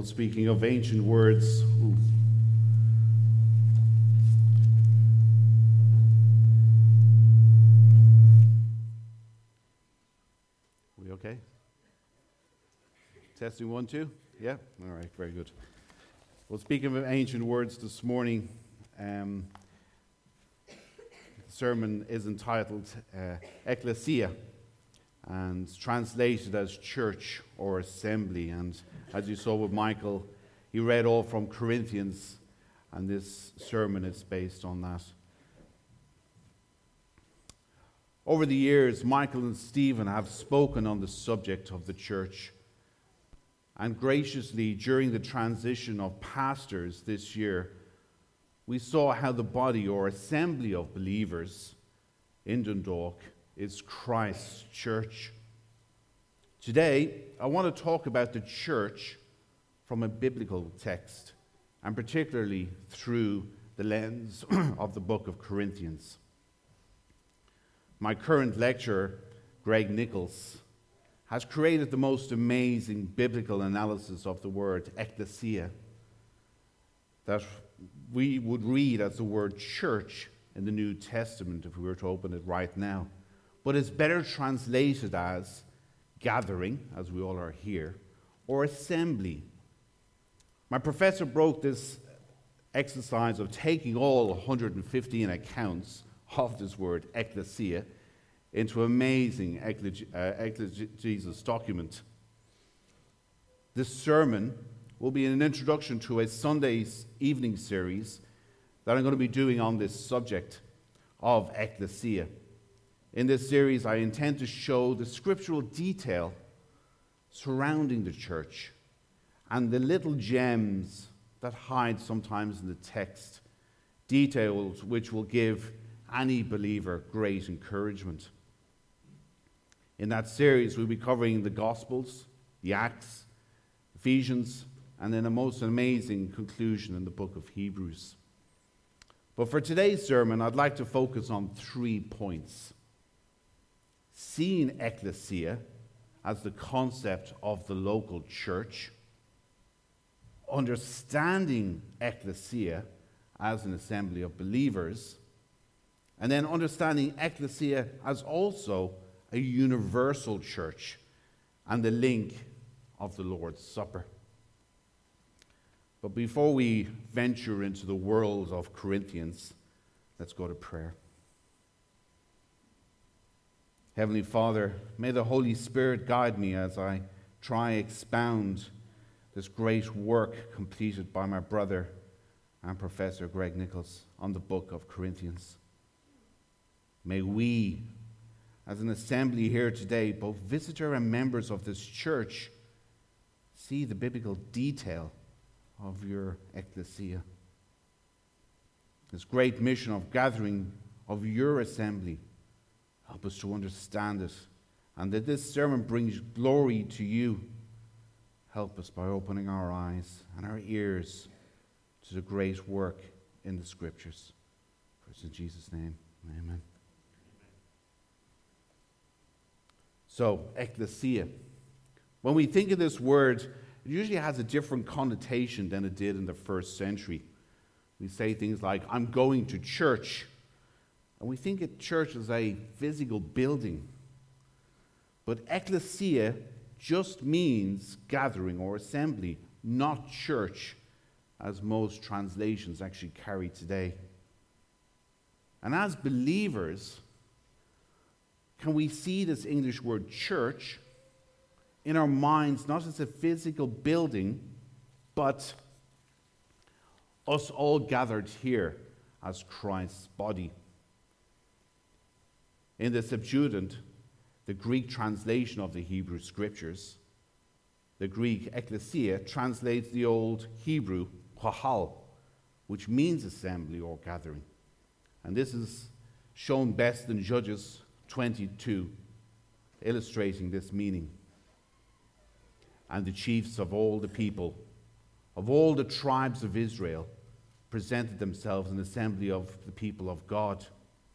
Well, speaking of ancient words, we okay? Testing 1, 2? Yeah? All right, very good. Well, speaking of ancient words this morning, the sermon is entitled Ecclesia, and translated as church or assembly. And as you saw with Michael, he read all from Corinthians, and this sermon is based on that. Over the years, Michael and Stephen have spoken on the subject of the church. And graciously, during the transition of pastors this year, we saw how the body or assembly of believers in Dundalk is Christ's church. Today, I want to talk about the church from a biblical text, and particularly through the lens of the book of Corinthians. My current lecturer, Greg Nichols, has created the most amazing biblical analysis of the word ecclesia that we would read as the word church in the New Testament if we were to open it right now. But it's better translated as gathering, as we all are here, or assembly. My professor broke this exercise of taking all 115 accounts of this word, ecclesia, into an amazing exegesis document. This sermon will be an introduction to a Sunday's evening series that I'm going to be doing on this subject of ecclesia. In this series, I intend to show the scriptural detail surrounding the church and the little gems that hide sometimes in the text, details which will give any believer great encouragement. In that series, we'll be covering the Gospels, the Acts, Ephesians, and then a most amazing conclusion in the book of Hebrews. But for today's sermon, I'd like to focus on 3 points. Seeing ecclesia as the concept of the local church, understanding ecclesia as an assembly of believers, and then understanding ecclesia as also a universal church and the link of the Lord's Supper. But before we venture into the world of Corinthians, let's go to prayer. Heavenly Father, may the Holy Spirit guide me as I try expound this great work completed by my brother and Professor Greg Nichols on the book of Corinthians. May we, as an assembly here today, both visitor and members of this church, see the biblical detail of your ecclesia. This great mission of gathering of your assembly. Help us to understand it, and that this sermon brings glory to you. Help us by opening our eyes and our ears to the great work in the Scriptures. For it's in Jesus' name, amen. So, ecclesia. When we think of this word, it usually has a different connotation than it did in the first century. We say things like, I'm going to church. And we think of church as a physical building. But ecclesia just means gathering or assembly, not church, as most translations actually carry today. And as believers, can we see this English word church in our minds, not as a physical building, but us all gathered here as Christ's body? In the Septuagint, the Greek translation of the Hebrew Scriptures, the Greek ecclesia translates the old Hebrew kahal, which means assembly or gathering. And this is shown best in Judges 22, illustrating this meaning. And the chiefs of all the people, of all the tribes of Israel, presented themselves an assembly of the people of God.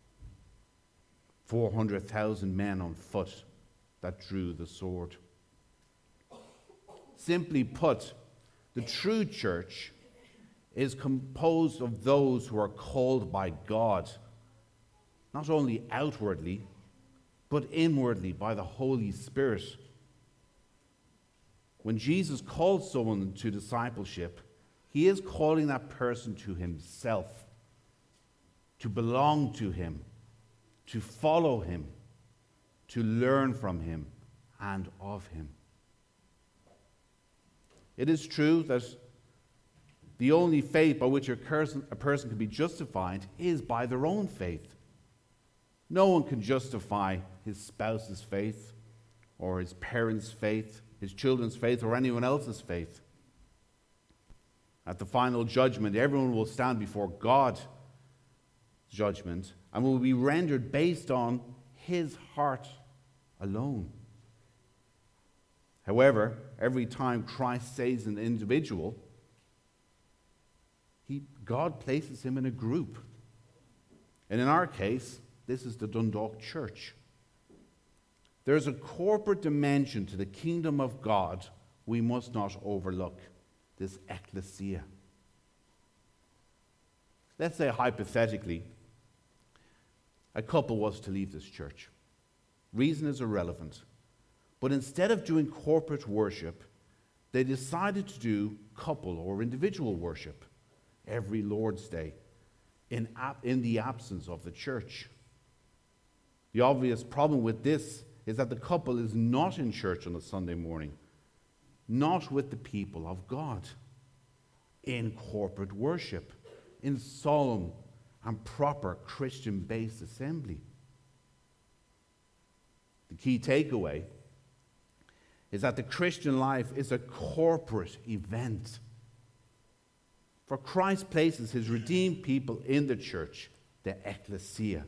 400,000 men on foot that drew the sword. Simply put, The true church is composed of those who are called by God, not only outwardly, but inwardly by the Holy Spirit. When Jesus calls someone to discipleship, he is calling that person to himself, to belong to him, to follow him, to learn from him and of him. It is true that the only faith by which a person can be justified is by their own faith. No one can justify his spouse's faith, or his parents' faith, his children's faith, or anyone else's faith. At the final judgment, everyone will stand before God's judgment and will be rendered based on his heart alone. However, every time Christ saves an individual, God places him in a group. And in our case, this is the Dundalk Church. There's a corporate dimension to the kingdom of God we must not overlook, this ecclesia. Let's say hypothetically, a couple was to leave this church. Reason is irrelevant. But instead of doing corporate worship, they decided to do couple or individual worship every Lord's Day in the absence of the church. The obvious problem with this is that the couple is not in church on a Sunday morning, not with the people of God, in corporate worship, in solemn and proper Christian-based assembly. The key takeaway is that the Christian life is a corporate event. For Christ places his redeemed people in the church, the ecclesia,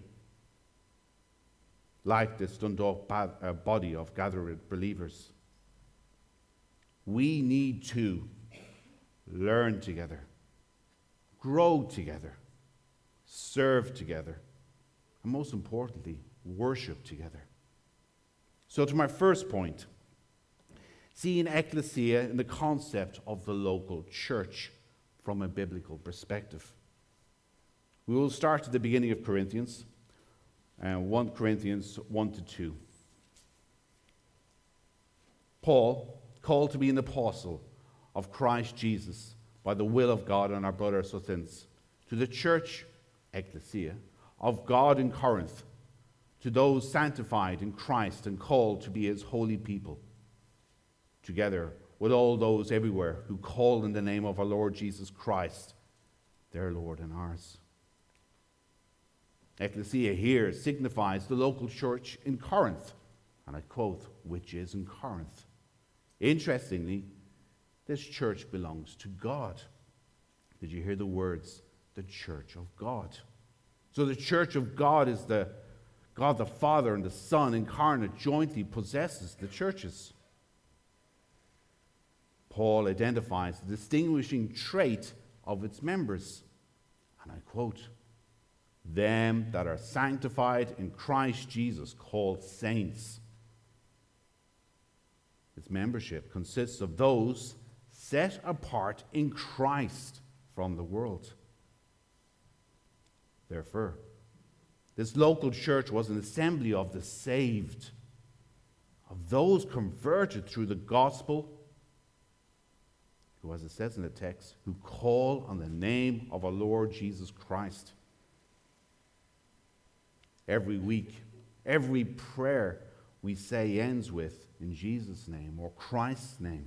like this Dundalk body of gathered believers. We need to learn together, grow together, serve together, and most importantly, worship together. So to my first point, seeing ecclesia in the concept of the local church from a biblical perspective. We will start at the beginning of Corinthians, 1 Corinthians 1-2. Paul, called to be an apostle of Christ Jesus by the will of God and our brother Sosthenes, to the church, ecclesia, of God in Corinth, to those sanctified in Christ and called to be his holy people, together with all those everywhere who call in the name of our Lord Jesus Christ, their Lord and ours. Ecclesia here signifies the local church in Corinth, and I quote, which is in Corinth. Interestingly, this church belongs to God. Did you hear the words? The church of God. So the church of God is the God the Father and the Son incarnate jointly possesses the churches. Paul identifies the distinguishing trait of its members, and I quote, them that are sanctified in Christ Jesus, called saints. Its membership consists of those set apart in Christ from the world. Therefore, this local church was an assembly of the saved, of those converted through the gospel, who, as it says in the text, who call on the name of our Lord Jesus Christ. Every week, every prayer we say ends with, in Jesus' name or Christ's name.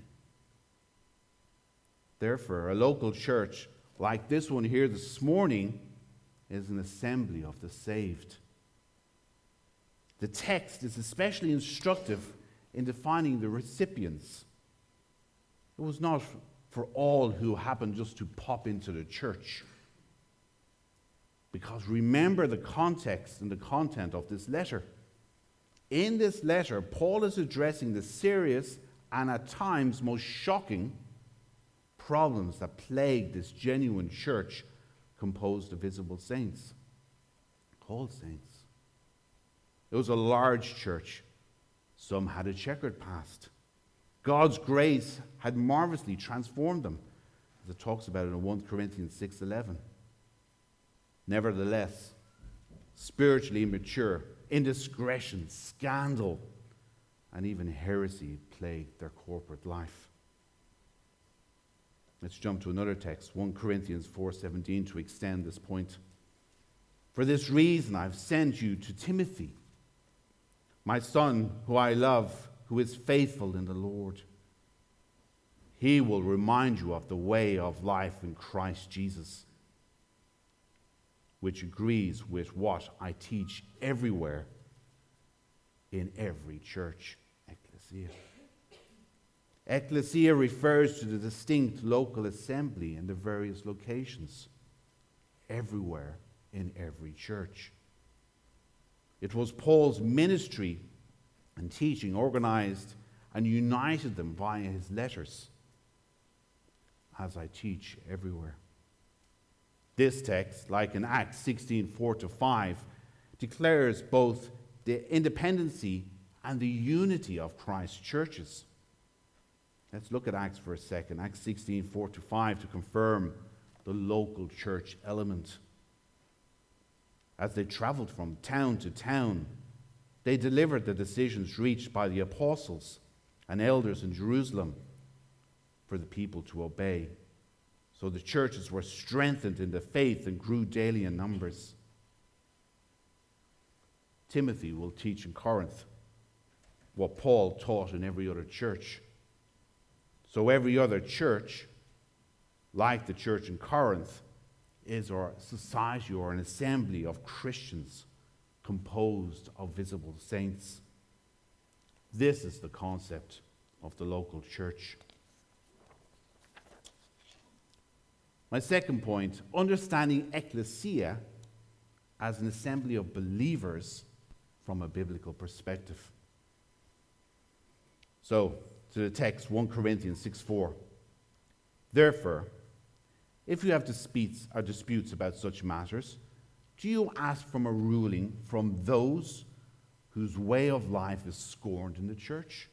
Therefore, a local church like this one here this morning is an assembly of the saved. The text is especially instructive in defining the recipients. It was not for all who happened just to pop into the church. Because remember the context and the content of this letter. In this letter, Paul is addressing the serious and at times most shocking problems that plague this genuine church composed of visible saints, called saints. It was a large church. Some had a checkered past. God's grace had marvelously transformed them. as it talks about it in 1 Corinthians 6:11. Nevertheless, spiritually immature, indiscretion, scandal, and even heresy plague their corporate life. Let's jump to another text, 1 Corinthians 4:17, to extend this point. For this reason I've sent you to Timothy, my son, who I love, who is faithful in the Lord. He will remind you of the way of life in Christ Jesus, which agrees with what I teach everywhere in every church. Ecclesia. Ecclesia refers to the distinct local assembly in the various locations, everywhere in every church. It was Paul's ministry and teaching organized and united them via his letters, as I teach everywhere. This text, like in Acts 16:4-5, declares both the independency and the unity of Christ's churches. Let's look at Acts for a second. Acts 16:4-5 to confirm the local church element. As they traveled from town to town, they delivered the decisions reached by the apostles and elders in Jerusalem for the people to obey. So the churches were strengthened in the faith and grew daily in numbers. Timothy will teach in Corinth what Paul taught in every other church. So every other church, like the church in Corinth, is a society or an assembly of Christians composed of visible saints. This is the concept of the local church. My second point, understanding ecclesia as an assembly of believers from a biblical perspective. So, to the text, 1 Corinthians 6:4. Therefore, if you have disputes about such matters, do you ask from a ruling from those whose way of life is scorned in the church?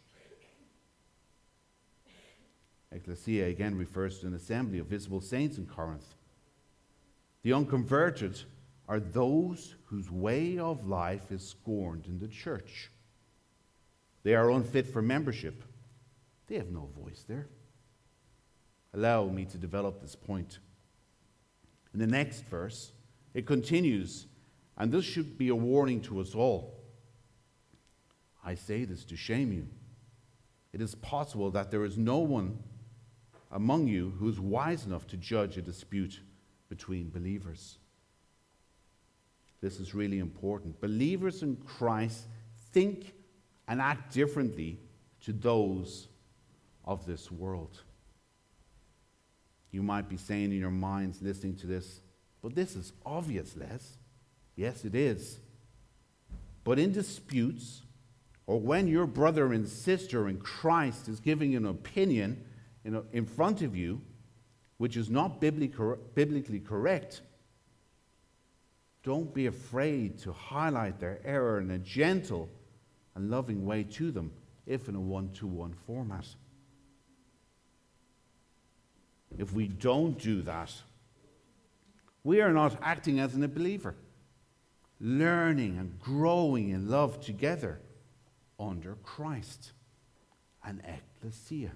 Ecclesia again refers to an assembly of visible saints in Corinth. The unconverted are those whose way of life is scorned in the church. They are unfit for membership. They have no voice there. Allow me to develop this point. In the next verse, it continues, and this should be a warning to us all. I say this to shame you. It is possible that there is no one among you who is wise enough to judge a dispute between believers. This is really important. Believers in Christ think and act differently to those of this world. You might be saying in your minds, listening to this, but this is obvious, Les. Yes, it is. But in disputes, or when your brother and sister in Christ is giving an opinion in front of you, which is not biblically correct, don't be afraid to highlight their error in a gentle and loving way to them, if in a one-to-one format. If we don't do that, we are not acting as a believer, learning and growing in love together under Christ, an ecclesia.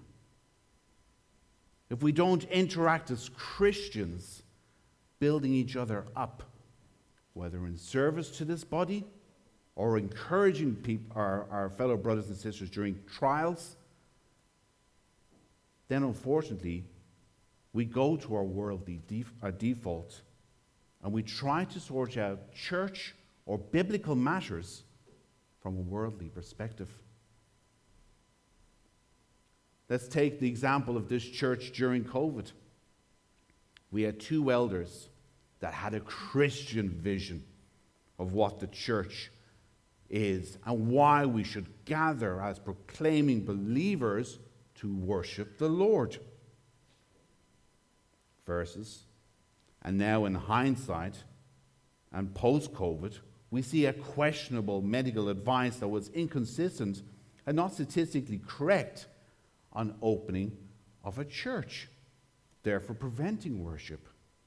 If we don't interact as Christians, building each other up, whether in service to this body or encouraging our fellow brothers and sisters during trials, then unfortunately, we go to our worldly default and we try to sort out church or biblical matters from a worldly perspective. Let's take the example of this church during COVID. We had two elders that had a Christian vision of what the church is and why we should gather as proclaiming believers to worship the Lord. Versus, and now in hindsight and post-COVID, we see a questionable medical advice that was inconsistent and not statistically correct on opening of a church. therefore preventing worship.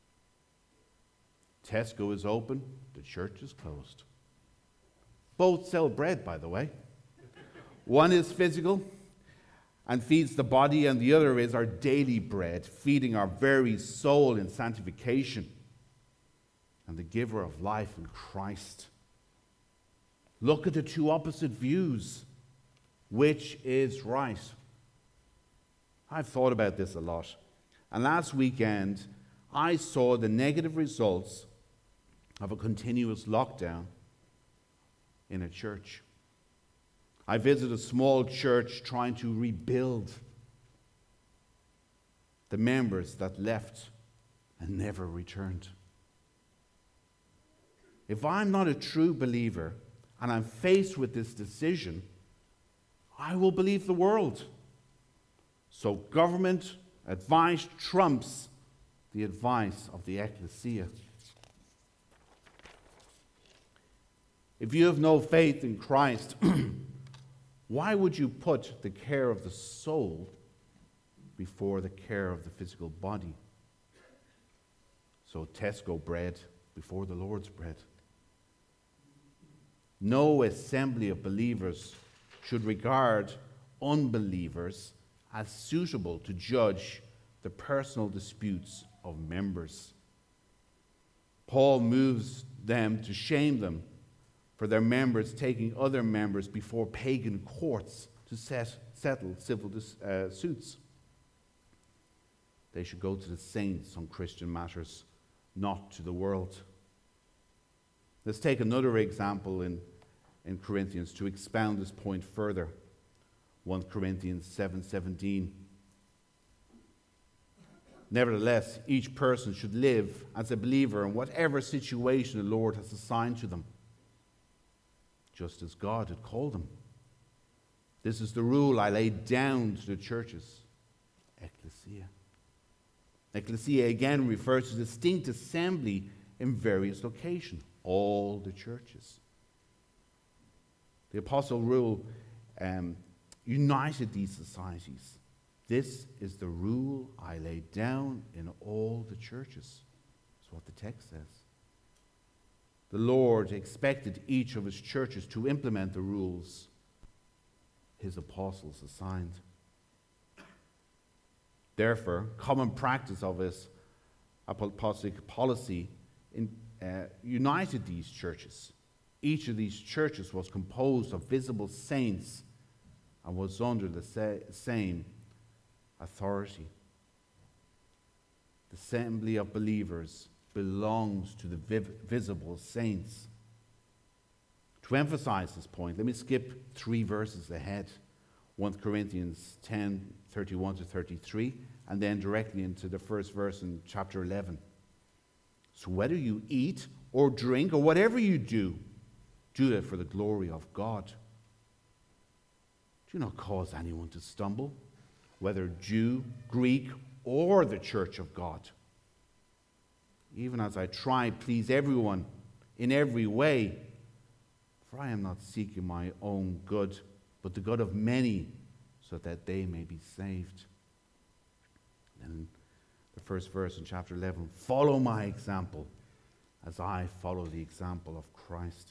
Tesco is open, the church is closed. Both sell bread, by the way. One is physical and feeds the body, and the other is our daily bread, feeding our very soul in sanctification and the giver of life in Christ. Look at the two opposite views. Which is right? I've thought about this a lot. And last weekend, I saw the negative results of a continuous lockdown in a church. I visited a small church trying to rebuild the members that left and never returned. If I'm not a true believer and I'm faced with this decision, I will believe the world. So government advice trumps the advice of the ecclesia. If you have no faith in Christ, why would you put the care of the soul before the care of the physical body? So Tesco bread before the Lord's bread. No assembly of believers should regard unbelievers as suitable to judge the personal disputes of members. Paul moves them to shame them for their members taking other members before pagan courts to settle civil suits. They should go to the saints on Christian matters, not to the world. Let's take another example in Corinthians to expound this point further. 1 Corinthians 7:17. Nevertheless, each person should live as a believer in whatever situation the Lord has assigned to them, just as God had called them. This is the rule I laid down to the churches. Ecclesia. Ecclesia again refers to distinct assembly in various locations, all the churches. The apostle rule united these societies. This is the rule I laid down in all the churches. That's what the text says. The Lord expected each of his churches to implement the rules his apostles assigned. Therefore, common practice of his apostolic policy united these churches. Each of these churches was composed of visible saints and was under the same authority. The assembly of believers belongs to the visible saints. To emphasize this point, let me skip 3 verses ahead. 1 Corinthians 10:31 to 33, and then directly into the first verse in chapter 11. So whether you eat or drink or whatever you do, do it for the glory of God. Do not cause anyone to stumble, whether Jew, Greek, or the church of God. Even as I try to please everyone in every way, for I am not seeking my own good, but the good of many, so that they may be saved. And the first verse in chapter 11, follow my example as I follow the example of Christ.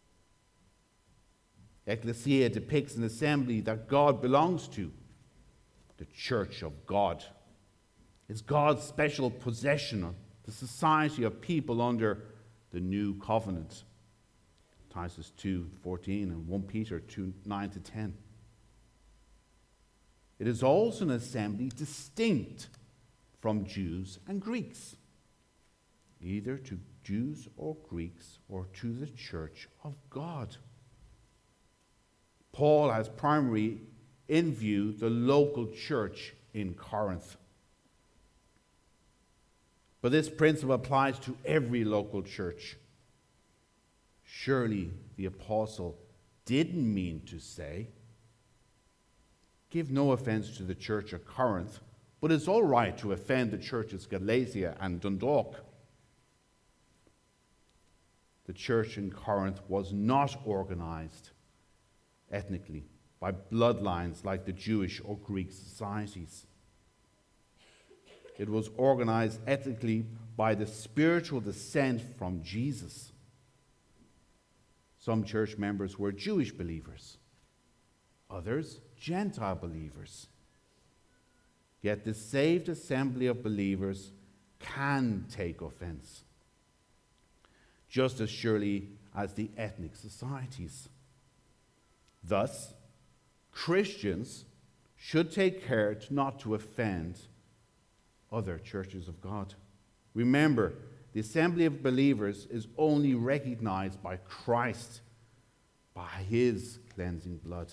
Ecclesia depicts an assembly that God belongs to, the church of God. It's God's special possession, the society of people under the new covenant. Titus 2:14 and 1 Peter 2:9 to 10. It is also an assembly distinct from Jews and Greeks, either to Jews or Greeks or to the church of God. Paul has primarily in view the local church in Corinth. But this principle applies to every local church. Surely the apostle didn't mean to say, give no offense to the church of Corinth, but it's all right to offend the churches Galatia and Dundalk. The church in Corinth was not organized ethnically by bloodlines like the Jewish or Greek societies. It was organized ethically by the spiritual descent from Jesus. Some church members were Jewish believers, others Gentile believers. Yet the saved assembly of believers can take offense, just as surely as the ethnic societies. Thus, Christians should take care not to offend other churches of God. Remember, the assembly of believers is only recognized by Christ, by his cleansing blood.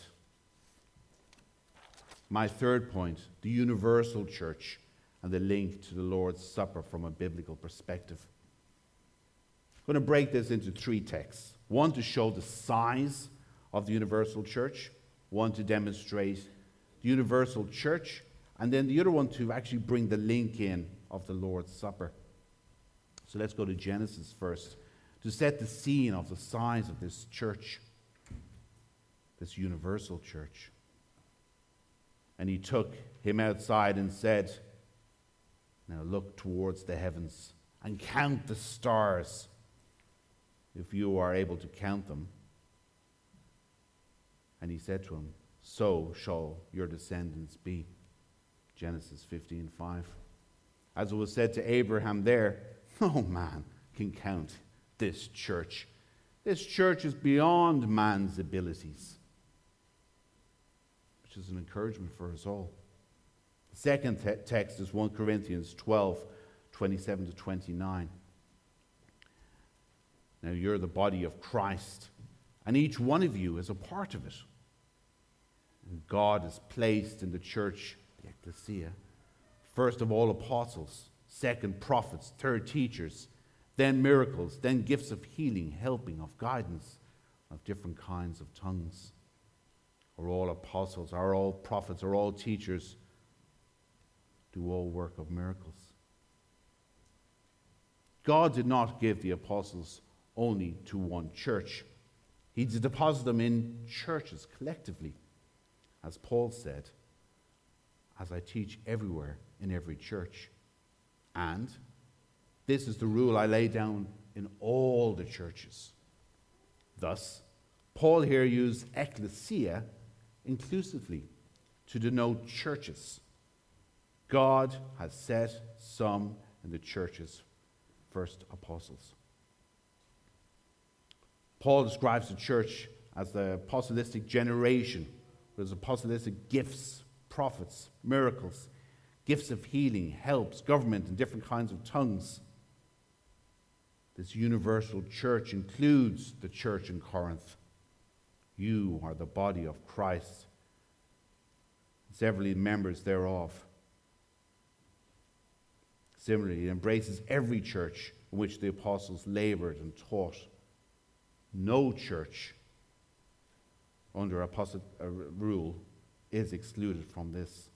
My third point, the universal church and the link to the Lord's Supper from a biblical perspective. I'm going to break this into three texts. One to show the size of the universal church, one to demonstrate the universal church, and then the other one to actually bring the link in of the Lord's Supper. So let's go to Genesis first, to set the scene of the size of this church, this universal church. And he took him outside and said, now look towards the heavens and count the stars, if you are able to count them. And he said to him, so shall your descendants be. Genesis 15:5. As it was said to Abraham there, no man can count this church. This church is beyond man's abilities, which is an encouragement for us all. The second text is 1 Corinthians 12:27-29. Now you're the body of Christ, and each one of you is a part of it. And God has placed in the church, the ecclesia, first of all apostles, second prophets, third teachers, then miracles, then gifts of healing, helping, of guidance, of different kinds of tongues. Are all apostles, are all prophets, are all teachers, do all work of miracles. God did not give the apostles only to one church. He deposited them in churches collectively. As Paul said, as I teach everywhere in every church. And this is the rule I lay down in all the churches. Thus, Paul here used ecclesia inclusively to denote churches. God has set some in the churches, first apostles. Paul describes the church as the apostolic generation. There's apostolic gifts, prophets, miracles, gifts of healing, helps, government, and different kinds of tongues. This universal church includes the church in Corinth. You are the body of Christ, several members thereof. Similarly, it embraces every church in which the apostles labored and taught. No church under apostolic rule is excluded from this.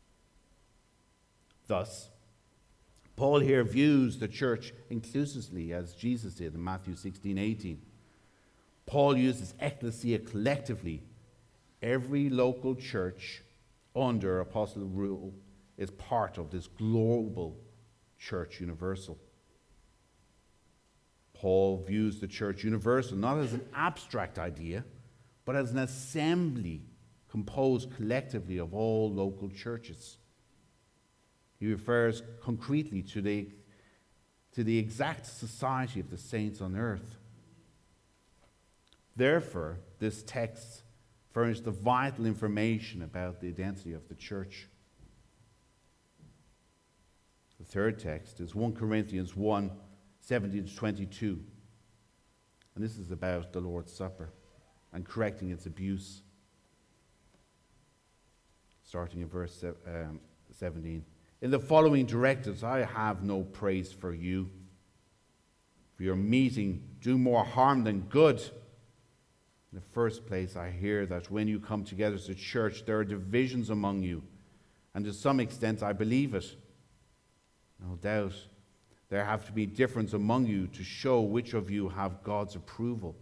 Thus, Paul here views the church inclusively, as Jesus did in Matthew 16:18. Paul uses ecclesia collectively. Every local church under apostolic rule is part of this global church universal. Paul views the church universal not as an abstract idea, but as an assembly composed collectively of all local churches. He refers concretely to the exact society of the saints on earth. Therefore, this text furnished the vital information about the identity of the church. The third text is 1 Corinthians 1:17-22. And this is about the Lord's Supper and correcting its abuse. Starting in verse 17. In the following directives, I have no praise for you. For your meeting do more harm than good. In the first place, I hear that when you come together as a church, there are divisions among you. And to some extent, I believe it. No doubt, there have to be difference among you to show which of you have God's approval.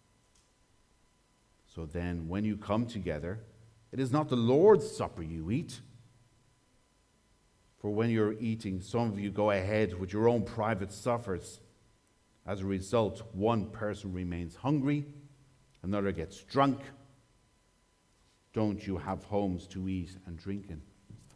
So then, when you come together, it is not the Lord's Supper you eat. For when you're eating, some of you go ahead with your own private suppers. As a result, one person remains hungry, another gets drunk. Don't you have homes to eat and drink in?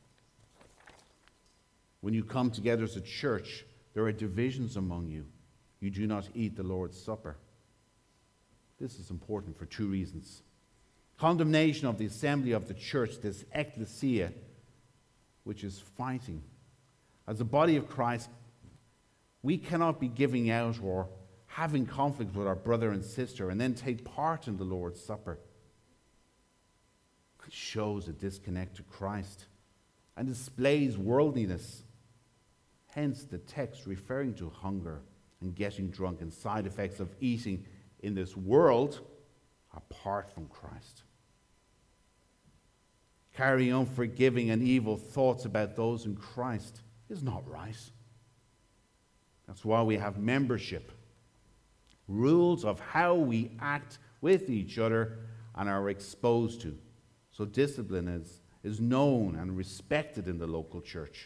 When you come together as a church, there are divisions among you. You do not eat the Lord's Supper. This is important for two reasons. Condemnation of the assembly of the church, this ecclesia, which is fighting. As a body of Christ, we cannot be giving out or having conflict with our brother and sister and then take part in the Lord's Supper. It shows a disconnect to Christ and displays worldliness. Hence the text referring to hunger and getting drunk and side effects of eating in this world apart from Christ. Carrying unforgiving and evil thoughts about those in Christ is not right. That's why we have membership. Rules of how we act with each other and are exposed to. So discipline is known and respected in the local church.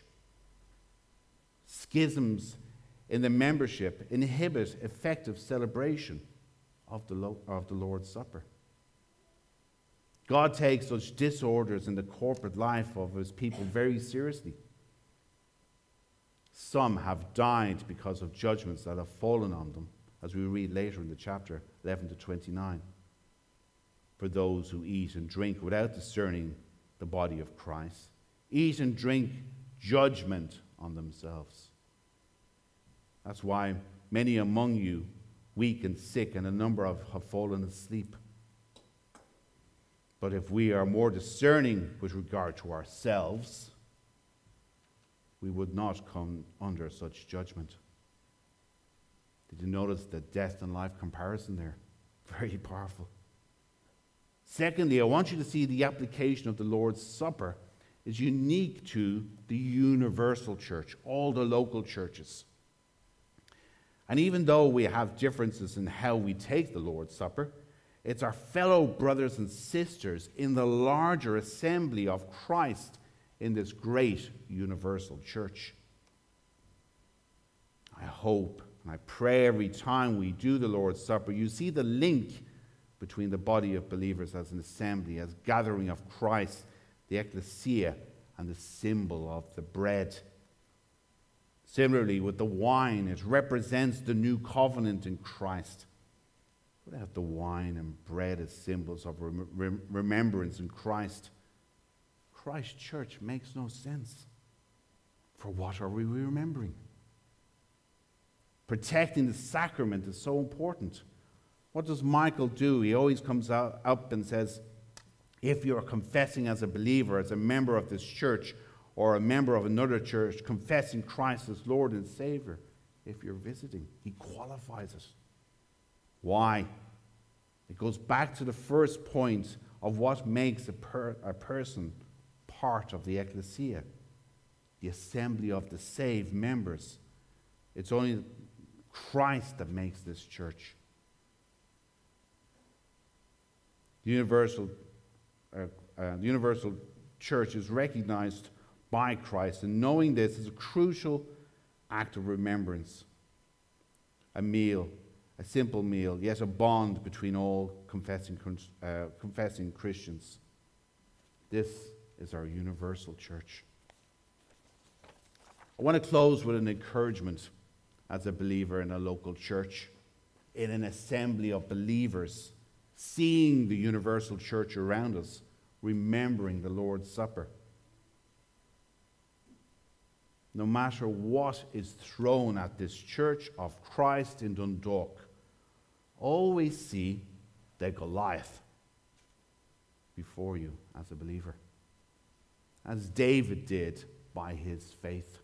Schisms in the membership inhibit effective celebration of the Lord's Supper. God takes such disorders in the corporate life of his people very seriously. Some have died because of judgments that have fallen on them, as we read later in the chapter 11 to 29. For those who eat and drink without discerning the body of Christ, eat and drink judgment on themselves. That's why many among you, weak and sick, and a number have fallen asleep. But if we are more discerning with regard to ourselves, we would not come under such judgment. Did you notice the death and life comparison there? Very powerful. Secondly, I want you to see the application of the Lord's Supper is unique to the universal church, all the local churches. And even though we have differences in how we take the Lord's Supper, it's our fellow brothers and sisters in the larger assembly of Christ in this great universal church. I hope and I pray every time we do the Lord's Supper, you see the link between the body of believers as an assembly, as gathering of Christ, the ecclesia, and the symbol of the bread. Similarly, with the wine, it represents the new covenant in Christ. Without the wine and bread as symbols of remembrance in Christ, Christ's church makes no sense. For what are we remembering? Protecting the sacrament is so important. What does Michael do? He always comes up and says, if you're confessing as a believer, as a member of this church, or a member of another church, confessing Christ as Lord and Savior, if you're visiting, he qualifies it. Why? It goes back to the first point of what makes a person part of the ecclesia, the assembly of the saved members. It's only Christ that makes this church. The universal church is recognized by Christ, and knowing this is a crucial act of remembrance. A meal, a simple meal, yet a bond between all confessing Christians. This is our universal church. I want to close with an encouragement as a believer in a local church, in an assembly of believers, seeing the universal church around us, remembering the Lord's Supper. No matter what is thrown at this church of Christ in Dundalk, always see the Goliath before you as a believer, as David did by his faith.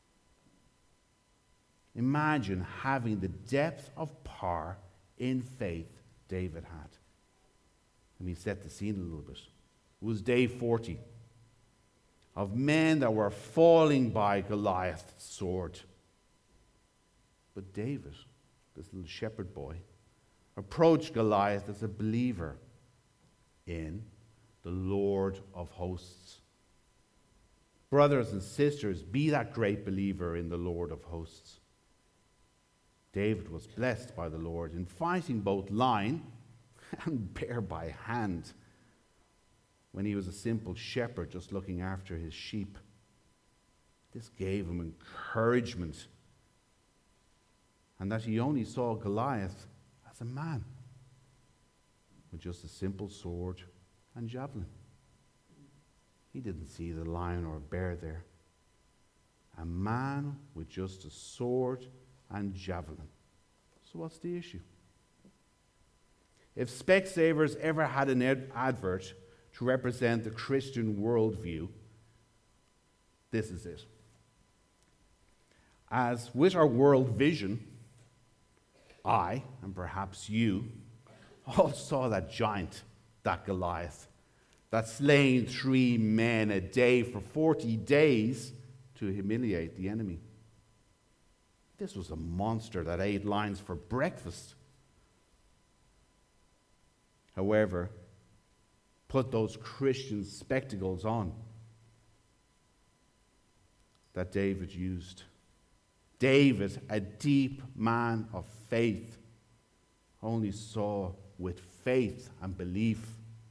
Imagine having the depth of power in faith David had. Let me set the scene a little bit. It was day 40 of men that were falling by Goliath's sword. But David, this little shepherd boy, approached Goliath as a believer in the Lord of hosts. Brothers and sisters, be that great believer in the Lord of hosts. David was blessed by the Lord in fighting both lion and bear by hand when he was a simple shepherd just looking after his sheep. This gave him encouragement, and that he only saw Goliath as a man with just a simple sword and javelin. He didn't see the lion or bear there. A man with just a sword and javelin. So what's the issue? If Specsavers ever had an advert to represent the Christian worldview, this is it. As with our world vision, I, and perhaps you, all saw that giant, that Goliath, that slaying 3 men a day for 40 days to humiliate the enemy. This was a monster that ate lions for breakfast. However, put those Christian spectacles on that David used. David, a deep man of faith, only saw with faith and belief.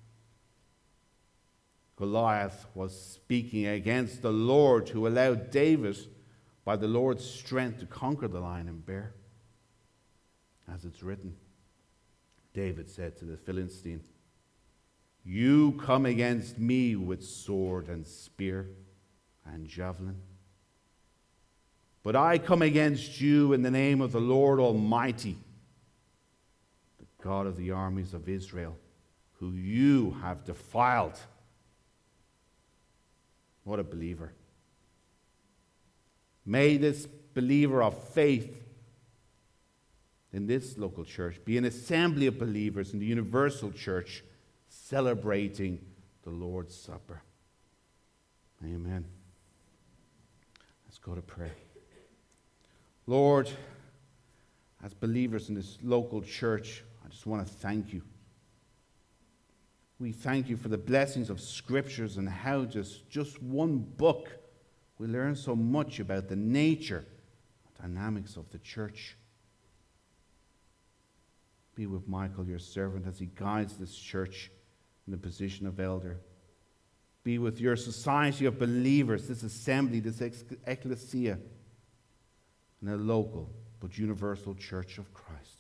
Goliath was speaking against the Lord, who allowed David, by the Lord's strength, to conquer the lion and bear. As it's written, David said to the Philistine, "You come against me with sword and spear and javelin, but I come against you in the name of the Lord Almighty, the God of the armies of Israel, who you have defiled." What a believer. May this believer of faith in this local church be an assembly of believers in the universal church celebrating the Lord's Supper. Amen. Let's go to prayer. Lord, as believers in this local church, I just want to thank you. We thank you for the blessings of scriptures and how just one book we learn so much about the nature and dynamics of the church. Be with Michael, your servant, as he guides this church in the position of elder. Be with your society of believers, this assembly, this ecclesia, in a local but universal church of Christ.